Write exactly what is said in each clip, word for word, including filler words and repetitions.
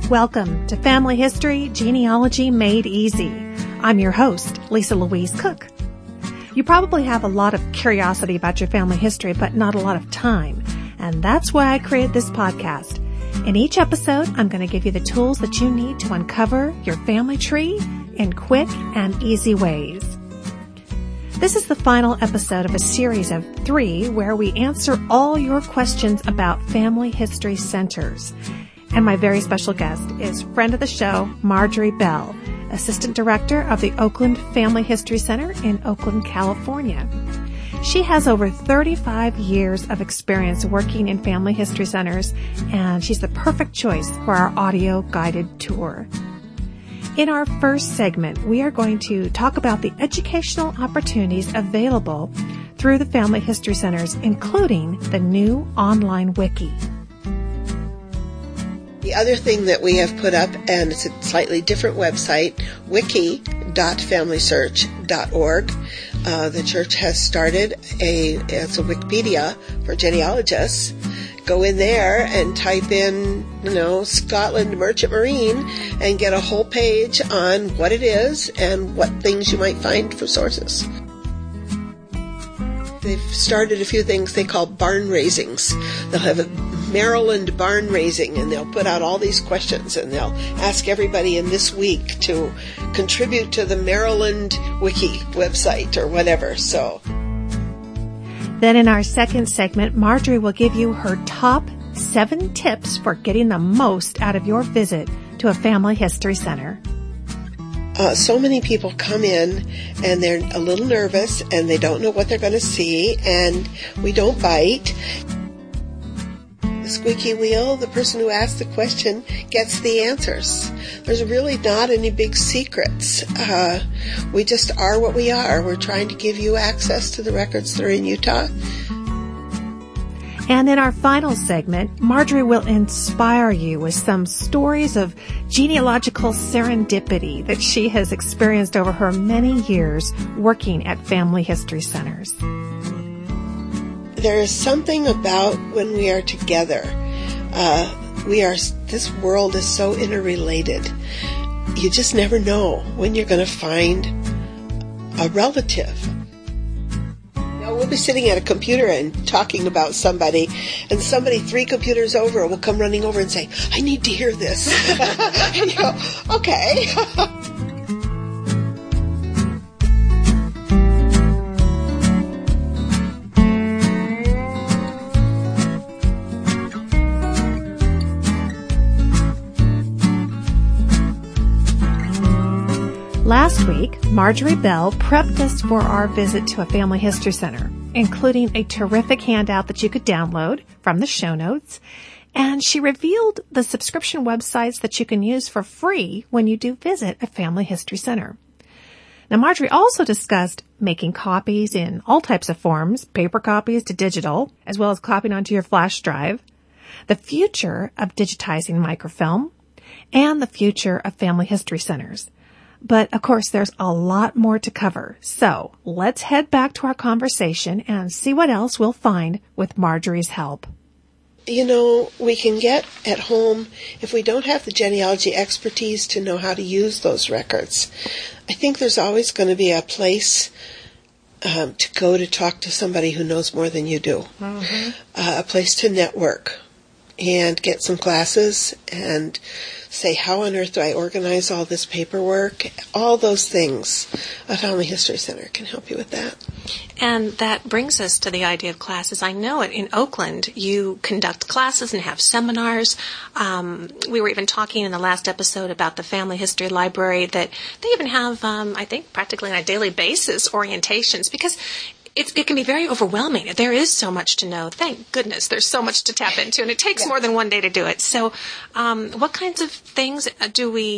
Welcome to Family History Genealogy Made Easy. I'm your host, Lisa Louise Cook. You probably have a lot of curiosity about your family history, but not a lot of time. And that's why I created this podcast. In each episode, I'm going to give you the tools that you need to uncover your family tree in quick and easy ways. This is the final episode of a series of three where we answer all your questions about family history centers. And my very special guest is friend of the show, Marjorie Bell, Assistant Director of the Oakland Family History Center in Oakland, California. She has over thirty-five years of experience working in family history centers, and she's the perfect choice for our audio-guided tour. In our first segment, we are going to talk about the educational opportunities available through the family history centers, including the new online wiki. The other thing that we have put up, and it's a slightly different website, wiki dot family search dot org. Uh, the church has started a, it's a Wikipedia for genealogists. Go in there and type in, you know, Scotland Merchant Marine and get a whole page on what it is and what things you might find for sources. They've started a few things they call barn raisings. They'll have a Maryland barn raising, and they'll put out all these questions, and they'll ask everybody in this week to contribute to the Maryland Wiki website or whatever. So, then in our second segment, Marjorie will give you her top seven tips for getting the most out of your visit to a family history center. Uh, so many people come in and they're a little nervous and they don't know what they're going to see, and we don't bite. The squeaky wheel, the person who asks the question gets the answers. There's really not any big secrets. Uh, we just are what we are. We're trying to give you access to the records that are in Utah. And in our final segment, Marjorie will inspire you with some stories of genealogical serendipity that she has experienced over her many years working at family history centers. There is something about when we are together. Uh, we are. This world is so interrelated. You just never know when you're going to find a relative. Now, we'll be sitting at a computer and talking about somebody, and somebody three computers over will come running over and say, "I need to hear this." And you go, "Okay." Last week, Marjorie Bell prepped us for our visit to a family history center, including a terrific handout that you could download from the show notes, and she revealed the subscription websites that you can use for free when you do visit a family history center. Now, Marjorie also discussed making copies in all types of forms, paper copies to digital, as well as copying onto your flash drive, the future of digitizing microfilm, and the future of family history centers. But, of course, there's a lot more to cover. So let's head back to our conversation and see what else we'll find with Marjorie's help. You know, we can get at home, if we don't have the genealogy expertise to know how to use those records, I think there's always going to be a place um, to go to talk to somebody who knows more than you do. Mm-hmm. Uh, a place to network and get some classes and say, how on earth do I organize all this paperwork? All those things. A Family History Center can help you with that. And that brings us to the idea of classes. I know it in Oakland, you conduct classes and have seminars. Um, we were even talking in the last episode about the Family History Library that they even have, um, I think, practically on a daily basis orientations, because It's, it can be very overwhelming. There is so much to know. Thank goodness there's so much to tap into, and it takes yeah. more than one day to do it. So um, what kinds of things do we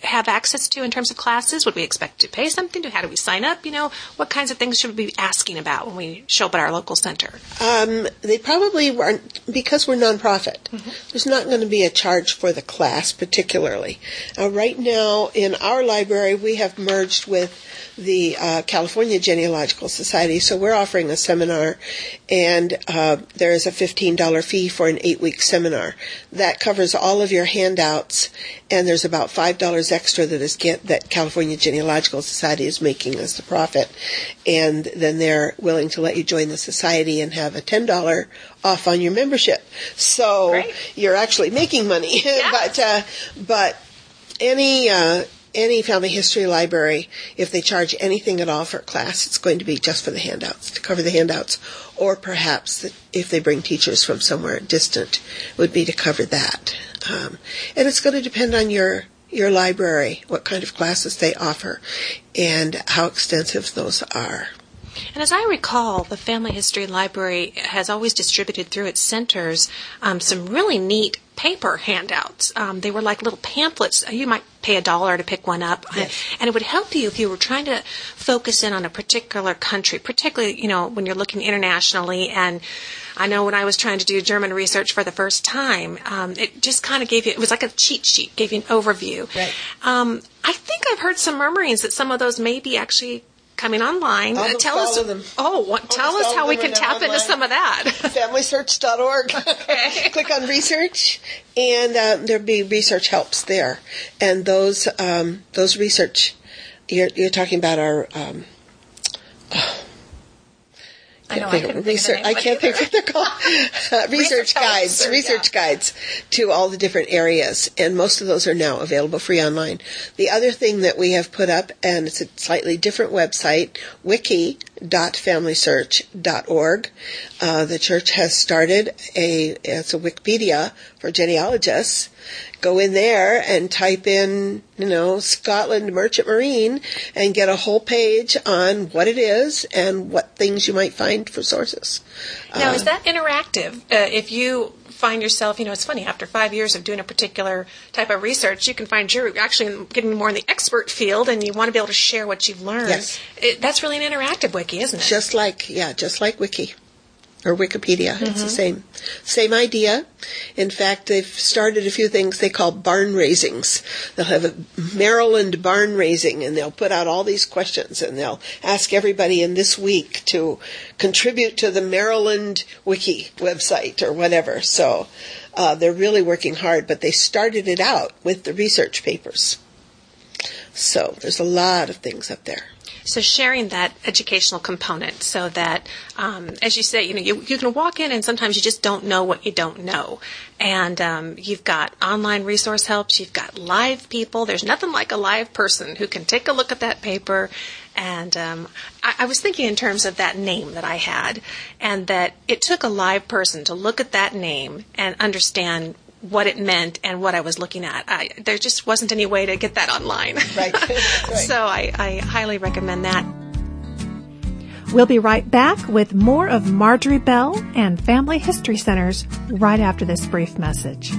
have access to in terms of classes? Would we expect to pay something? How do we sign up? You know, what kinds of things should we be asking about when we show up at our local center? Um, they probably aren't, because we're nonprofit. Mm-hmm. There's not going to be a charge for the class particularly. Uh, right now in our library, we have merged with the uh, California Genealogical Society, so we're offering a seminar, and uh, there is a fifteen dollars fee for an eight-week seminar. That covers all of your handouts, and there's about five dollars extra that is get, that California Genealogical Society is making as the profit, and then they're willing to let you join the society and have a ten dollars off on your membership. So Great. You're actually making money, Yeah. but uh, but any uh, any family history library, if they charge anything at all for a class, it's going to be just for the handouts, to cover the handouts, or perhaps if they bring teachers from somewhere distant, would be to cover that. Um, and it's going to depend on your your library, what kind of classes they offer, and how extensive those are. And as I recall, the Family History Library has always distributed through its centers um, some really neat paper handouts. Um, they were like little pamphlets. You might pay a dollar to pick one up. Yes. And it would help you if you were trying to focus in on a particular country, particularly, you know, when you're looking internationally. And I know when I was trying to do German research for the first time, um, it just kind of gave you, it was like a cheat sheet, gave you an overview. Right. Um, I think I've heard some murmurings that some of those may be actually coming online. I'll tell us. them. Oh, what, tell us how we can tap into some of that. family search dot org. Okay. Click on research, and uh, there'll be research helps there. And those um, those research, you're, you're talking about our. Um, oh, I know, I couldn't research, think of the name I can't think what they're called. Uh, research, Research guides, helps, or- research yeah. guides to all the different areas, and most of those are now available free online. The other thing that we have put up, and it's a slightly different website, wiki dot family search dot org. Uh, the church has started a, it's a Wikipedia for genealogists. Go in there and type in, you know, Scotland Merchant Marine and get a whole page on what it is and what things you might find for sources. Now, Uh, is that interactive? Uh, if you find yourself, you know, it's funny, after five years of doing a particular type of research, you can find you're actually getting more in the expert field and you want to be able to share what you've learned. Yes. It, that's really an interactive wiki, isn't it? Just like, yeah, just like Wiki or Wikipedia. Mm-hmm. It's the same, same idea. In fact, they've started a few things they call barn raisings. They'll have a Maryland barn raising, and they'll put out all these questions, and they'll ask everybody in this week to contribute to the Maryland Wiki website or whatever. So uh, they're really working hard, but they started it out with the research papers. So there's a lot of things up there. So sharing that educational component so that, um, as you say, you know, you, you can walk in and sometimes you just don't know what you don't know. And um, you've got online resource helps. You've got live people. There's nothing like a live person who can take a look at that paper. And um, I, I was thinking in terms of that name that I had, and that it took a live person to look at that name and understand what it meant and what I was looking at. I, there just wasn't any way to get that online. Right. Right. So I, I highly recommend that. We'll be right back with more of Marjorie Bell and Family History Centers right after this brief message.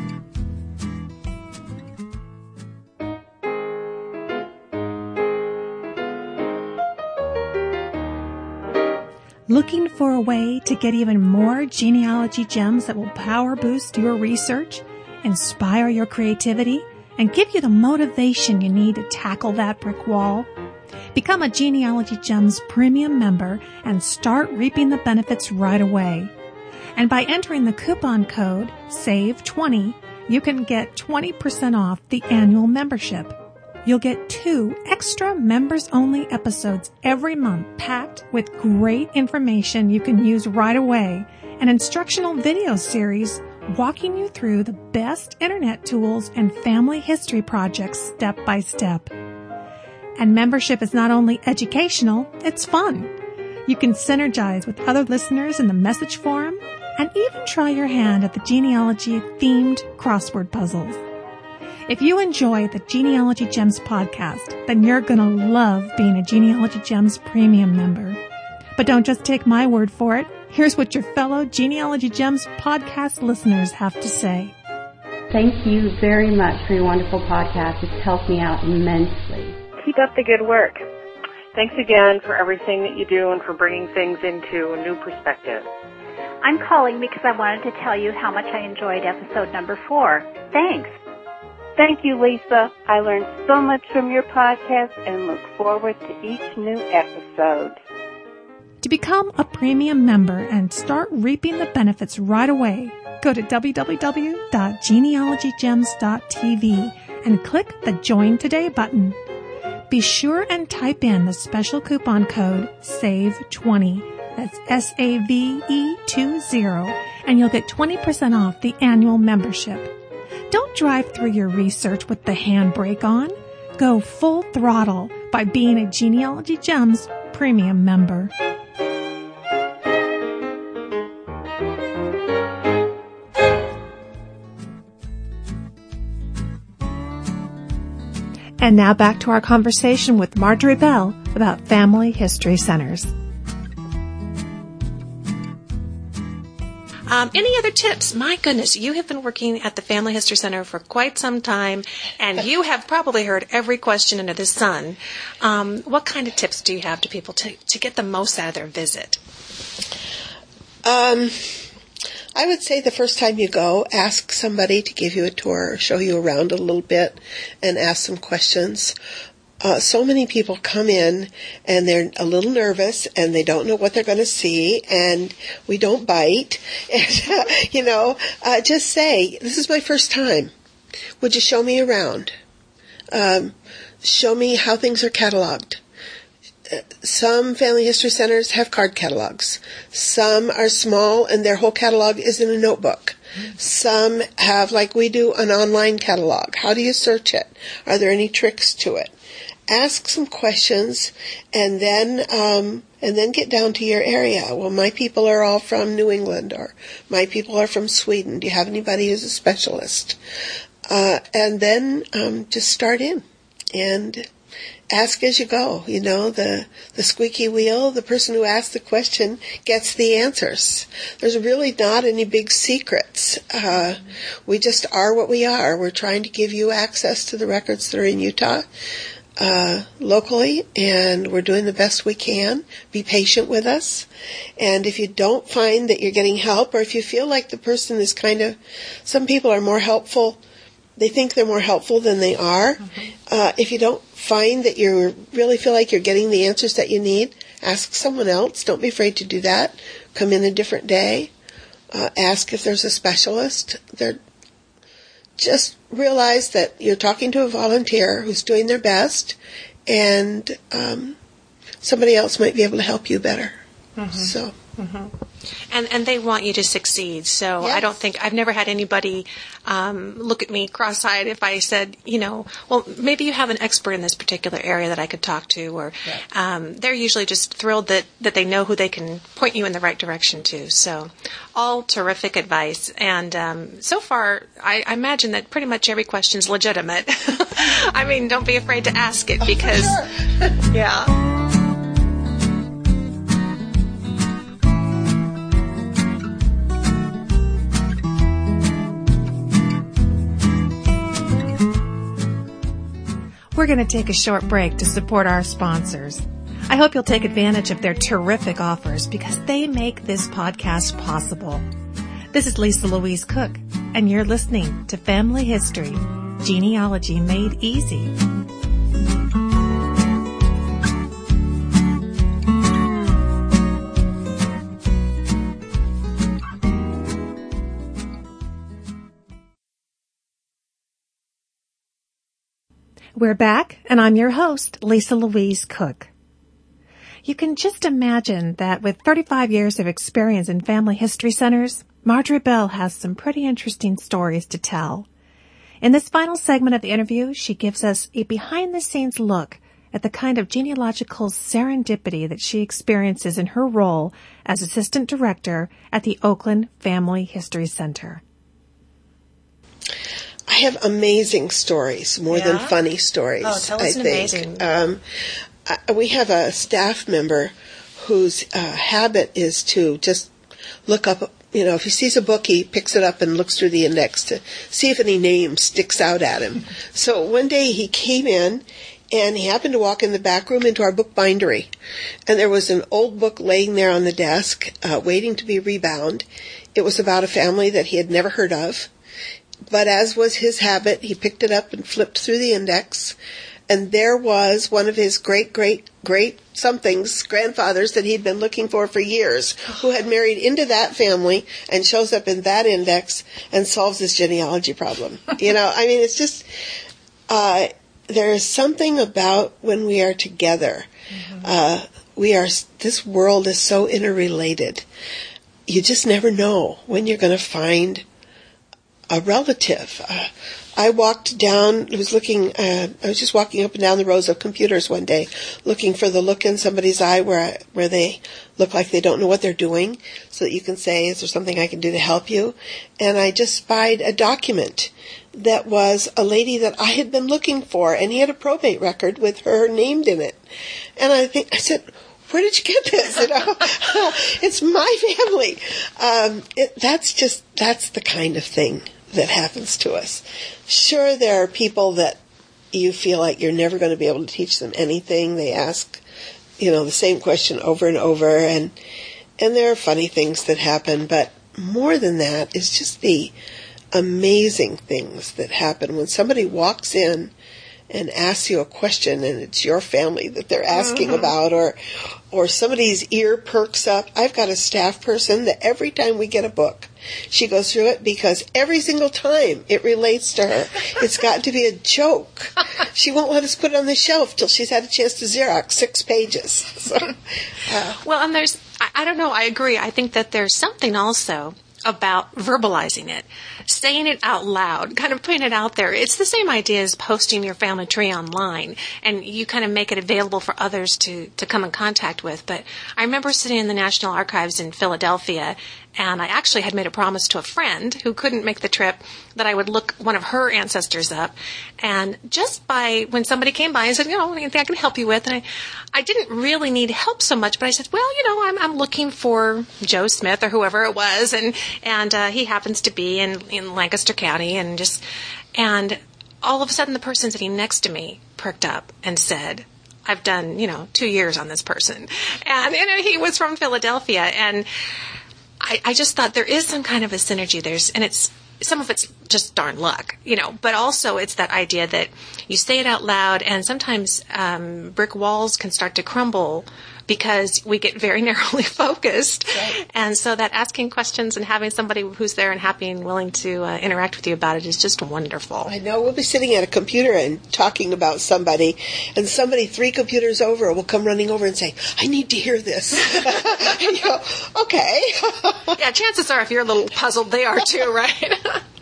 Looking for a way to get even more genealogy gems that will power boost your research, inspire your creativity, and give you the motivation you need to tackle that brick wall? Become a Genealogy Gems premium member and start reaping the benefits right away. And by entering the coupon code save twenty, you can get twenty percent off the annual membership. You'll get two extra members-only episodes every month packed with great information you can use right away, an instructional video series walking you through the best internet tools and family history projects step by step. And membership is not only educational, it's fun. You can synergize with other listeners in the message forum and even try your hand at the genealogy-themed crossword puzzles. If you enjoy the Genealogy Gems podcast, then you're going to love being a Genealogy Gems premium member. But don't just take my word for it. Here's what your fellow Genealogy Gems podcast listeners have to say. Thank you very much for your wonderful podcast. It's helped me out immensely. Keep up the good work. Thanks again for everything that you do and for bringing things into a new perspective. I'm calling because I wanted to tell you how much I enjoyed episode number four. Thanks. Thank you, Lisa. I learned so much from your podcast and look forward to each new episode. To become a premium member and start reaping the benefits right away, go to w w w dot genealogy gems dot t v and click the Join Today button. Be sure and type in the special coupon code save twenty. That's S A V E twenty, and you'll get twenty percent off the annual membership. Don't drive through your research with the handbrake on. Go full throttle by being a Genealogy Gems premium member. And now back to our conversation with Marjorie Bell about Family History Centers. Um, any other tips? My goodness, you have been working at the Family History Center for quite some time, and you have probably heard every question under the sun. Um, what kind of tips do you have to people to, to get the most out of their visit? Um, I would say the first time you go, ask somebody to give you a tour, show you around a little bit, and ask some questions. Uh, so many people come in and they're a little nervous and they don't know what they're going to see, and we don't bite. And, uh, you know, uh, just say, this is my first time. Would you show me around? Um, show me how things are cataloged. Uh, some family history centers have card catalogs. Some are small and their whole catalog is in a notebook. Some have, like we do, an online catalog. How do you search it? Are there any tricks to it? Ask some questions, and then um, and then get down to your area. Well, my people are all from New England, or my people are from Sweden. Do you have anybody who's a specialist? Uh, and then um, just start in and ask as you go. You know, the the squeaky wheel, the person who asks the question gets the answers. There's really not any big secrets. Uh, we just are what we are. We're trying to give you access to the records that are in Utah. Uh, locally, and we're doing the best we can. Be patient with us. And if you don't find that you're getting help, or if you feel like the person is kind of, some people are more helpful, they think they're more helpful than they are. Mm-hmm. Uh, if you don't find that you really feel like you're getting the answers that you need, ask someone else. Don't be afraid to do that. Come in a different day. Uh, ask if there's a specialist. They're Just realize that you're talking to a volunteer who's doing their best, and um, somebody else might be able to help you better. Mm-hmm. So, mm-hmm. and and they want you to succeed. So yes. I don't think I've never had anybody um, look at me cross-eyed if I said, you know, well, maybe you have an expert in this particular area that I could talk to, or right. um, they're usually just thrilled that that they know who they can point you in the right direction to. So, all terrific advice. And um, so far, I, I imagine that pretty much every question is legitimate. I mean, don't be afraid to ask it, because, oh, sure. yeah. We're going to take a short break to support our sponsors. I hope you'll take advantage of their terrific offers, because they make this podcast possible. This is Lisa Louise Cook, and you're listening to Family History, Genealogy Made Easy. We're back, and I'm your host, Lisa Louise Cook. You can just imagine that with thirty-five years of experience in family history centers, Marjorie Bell has some pretty interesting stories to tell. In this final segment of the interview, she gives us a behind-the-scenes look at the kind of genealogical serendipity that she experiences in her role as assistant director at the Oakland Family History Center. I have amazing stories, more yeah? than funny stories. Oh, tell us I an think. amazing. Um, I, we have a staff member whose uh, habit is to just look up you know, if he sees a book, he picks it up and looks through the index to see if any name sticks out at him. So one day he came in, and he happened to walk in the back room into our book bindery. And there was an old book laying there on the desk, uh, waiting to be rebound. It was about a family that he had never heard of. But as was his habit, he picked it up and flipped through the index. And there was one of his great, great, great somethings, grandfathers that he'd been looking for for years, who had married into that family and shows up in that index and solves this genealogy problem. You know, I mean, it's just, uh, there is something about when we are together. Mm-hmm. Uh, we are, this world is so interrelated. You just never know when you're going to find a relative. Uh, I walked down, I was looking, uh, I was just walking up and down the rows of computers one day, looking for the look in somebody's eye where I, where they look like they don't know what they're doing, so that you can say, is there something I can do to help you? And I just spied a document that was a lady that I had been looking for, and he had a probate record with her named in it. And I think, I said, where did you get this? You know, it's my family. Um, it, that's just, that's the kind of thing that happens to us. Sure, there are people that you feel like you're never going to be able to teach them anything. They ask, you know, the same question over and over, and and there are funny things that happen, but more than that is just the amazing things that happen when somebody walks in and asks you a question and it's your family that they're asking mm-hmm. about, or or somebody's ear perks up. I've got a staff person that every time we get a book, she goes through it because every single time it relates to her. It's got to be a joke. She won't let us put it on the shelf till she's had a chance to Xerox six pages. So, uh, well, and there's, I, I don't know, I agree. I think that there's something also about verbalizing it, saying it out loud, kind of putting it out there. It's the same idea as posting your family tree online, and you kind of make it available for others to, to come in contact with. But I remember sitting in the National Archives in Philadelphia, and I actually had made a promise to a friend who couldn't make the trip that I would look one of her ancestors up. And just by, when somebody came by and said, you know, anything I can help you with, and I, I didn't really need help so much, but I said, well, you know, I'm, I'm looking for Joe Smith or whoever it was, and, and uh, he happens to be in, in Lancaster County, and just, and all of a sudden the person sitting next to me perked up and said, I've done, you know, two years on this person. And, you know, he was from Philadelphia, and I, I just thought there is some kind of a synergy. There's, and it's, some of it's just darn luck, you know, but also it's that idea that you say it out loud, and sometimes um, brick walls can start to crumble because we get very narrowly focused. Right. And so that asking questions and having somebody who's there and happy and willing to uh, interact with you about it is just wonderful. I know. We'll be sitting at a computer and talking about somebody, and somebody three computers over will come running over and say, I need to hear this. And you go, okay. Yeah, chances are if you're a little puzzled, they are too, right?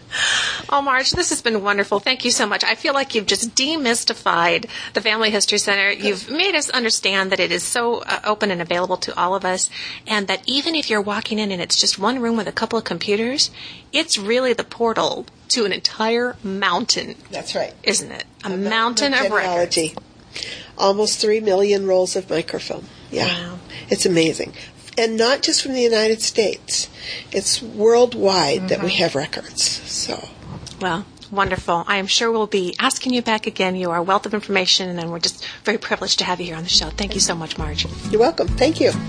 Oh, Marge, this has been wonderful. Thank you so much. I feel like you've just demystified the Family History Center. You've made us understand that it is so uh, open and available to all of us, and that even if you're walking in and it's just one room with a couple of computers, it's really the portal to an entire mountain. That's right. Isn't it? A, a mountain, mountain of, of records. Almost three million rolls of microfilm. Yeah. Wow. It's amazing. And not just from the United States. It's worldwide mm-hmm. that we have records. So, well, wonderful. I am sure we'll be asking you back again. You are a wealth of information, and we're just very privileged to have you here on the show. Thank you so much, Marge. You're welcome. Thank you.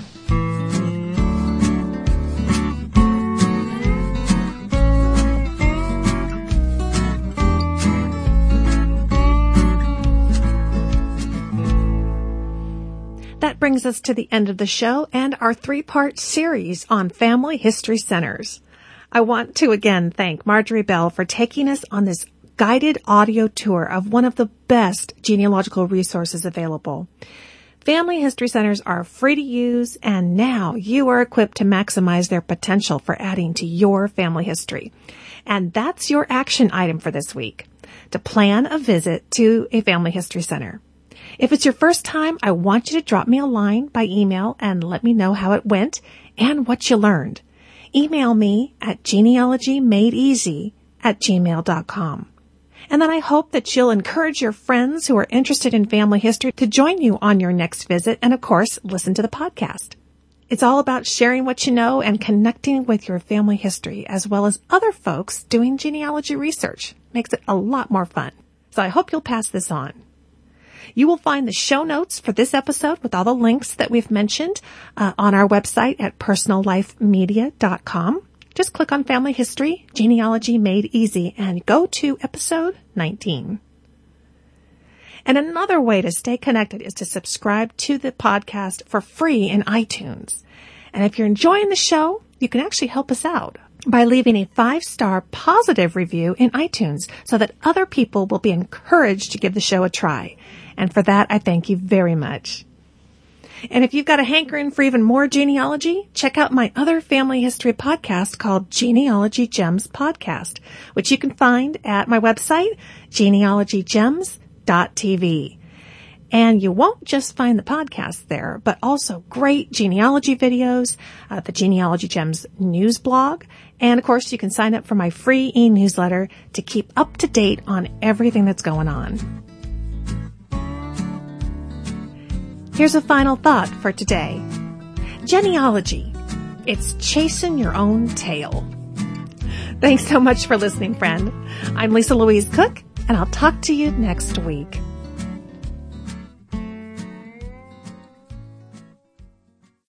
That brings us to the end of the show and our three-part series on family history centers. I want to again thank Marjorie Bell for taking us on this guided audio tour of one of the best genealogical resources available. Family history centers are free to use, and now you are equipped to maximize their potential for adding to your family history. And that's your action item for this week, to plan a visit to a family history center. If it's your first time, I want you to drop me a line by email and let me know how it went and what you learned. Email me at genealogymadeeasy at gmail dot com. And then I hope that you'll encourage your friends who are interested in family history to join you on your next visit and, of course, listen to the podcast. It's all about sharing what you know and connecting with your family history, as well as other folks doing genealogy research. Makes it a lot more fun. So I hope you'll pass this on. You will find the show notes for this episode with all the links that we've mentioned uh, on our website at personal life media dot com. Just click on Family History, Genealogy Made Easy, and go to episode nineteen. And another way to stay connected is to subscribe to the podcast for free in iTunes. And if you're enjoying the show, you can actually help us out by leaving a five-star positive review in iTunes so that other people will be encouraged to give the show a try. And for that, I thank you very much. And if you've got a hankering for even more genealogy, check out my other family history podcast called Genealogy Gems Podcast, which you can find at my website, genealogy gems dot t v. And you won't just find the podcast there, but also great genealogy videos, uh, the Genealogy Gems news blog, and of course you can sign up for my free e-newsletter to keep up to date on everything that's going on. Here's a final thought for today. Genealogy. It's chasing your own tail. Thanks so much for listening, friend. I'm Lisa Louise Cook, and I'll talk to you next week.